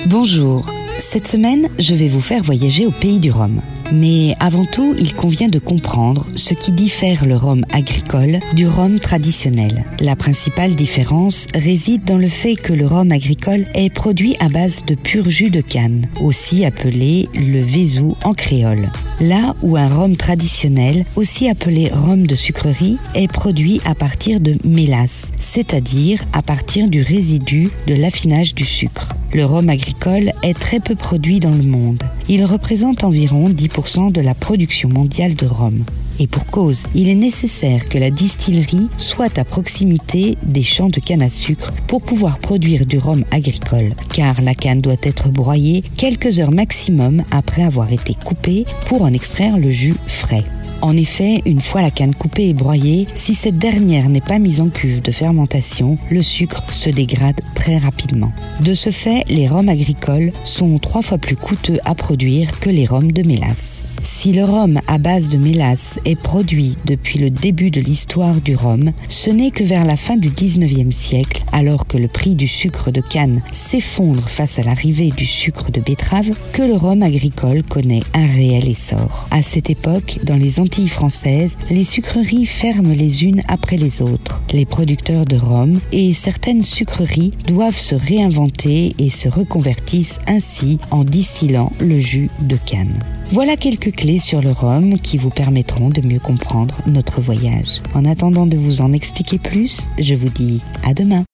Bonjour, cette semaine, je vais vous faire voyager au pays du rhum. Mais avant tout, il convient de comprendre ce qui diffère le rhum agricole du rhum traditionnel. La principale différence réside dans le fait que le rhum agricole est produit à base de pur jus de canne, aussi appelé le vésou en créole. Là où un rhum traditionnel, aussi appelé rhum de sucrerie, est produit à partir de mélasse, c'est-à-dire à partir du résidu de l'affinage du sucre. Le rhum agricole est très peu produit dans le monde. Il représente environ 10% de la production mondiale de rhum. Et pour cause, il est nécessaire que la distillerie soit à proximité des champs de canne à sucre pour pouvoir produire du rhum agricole, car la canne doit être broyée quelques heures maximum après avoir été coupée pour en extraire le jus frais. En effet, une fois la canne coupée et broyée, si cette dernière n'est pas mise en cuve de fermentation, le sucre se dégrade très rapidement. De ce fait, les rhums agricoles sont 3 fois plus coûteux à produire que les rhums de mélasse. Si le rhum à base de mélasse est produit depuis le début de l'histoire du rhum, ce n'est que vers la fin du 19e siècle, alors que le prix du sucre de canne s'effondre face à l'arrivée du sucre de betterave, que le rhum agricole connaît un réel essor. À cette époque, dans les Antilles françaises, les sucreries ferment les unes après les autres. Les producteurs de rhum et certaines sucreries doivent se réinventer et se reconvertissent ainsi en distillant le jus de canne. Voilà quelques clés sur le rhum qui vous permettront de mieux comprendre notre voyage. En attendant de vous en expliquer plus, je vous dis à demain.